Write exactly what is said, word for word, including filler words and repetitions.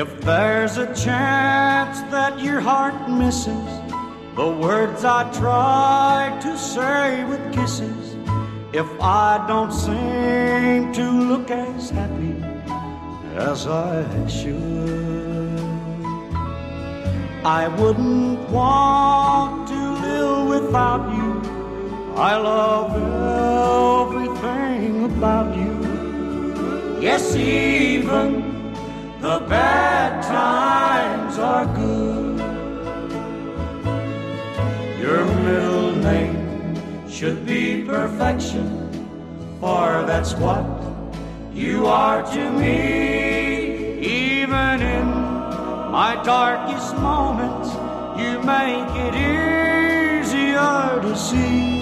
If there's a chance that your heart misses the words I tried to say with kisses, if I don't seem to look as happy as I should, I wouldn't want to live without you. I love everything about you. Yes, even the bad times are good. Your middle name should be perfection, for that's what you are to me. Even in my darkest moments, you make it easier to see